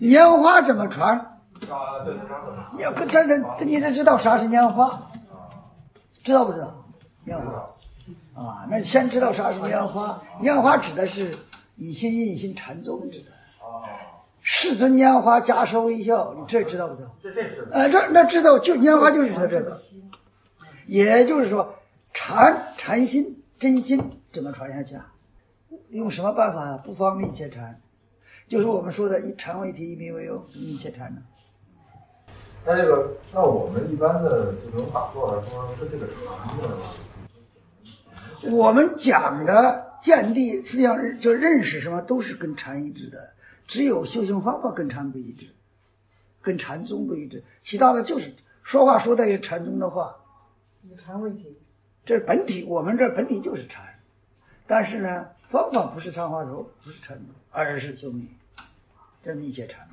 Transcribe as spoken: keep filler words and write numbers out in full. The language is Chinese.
拈花怎么传？ 啊，对， 你要这这你得知道啥是拈花，知道不知道？拈花啊，那先知道啥是拈花。拈花指的是以心印心禅宗指的。世尊拈花，袈裟微笑，你这知道不知道？ 这这是。 呃，这那知道就拈花就是指的这个，也就是说禅禅心真心怎么传下去啊？用什么办法啊？不方一切禅，就是我们说的以禅为体，以名为用，一切禅呢。 那这个，那我们一般的这种打坐来说，是这个禅的。 我们讲的见地，实际上就认识什么都是跟禅一致的，只有修行方法跟禅不一致，跟禅宗不一致，其他的就是说话说的是禅宗的话。 以禅为体， 这是本体，我们这本体就是禅，但是呢，方法不是参话头，不是禅宗，而是修密，这密切禅。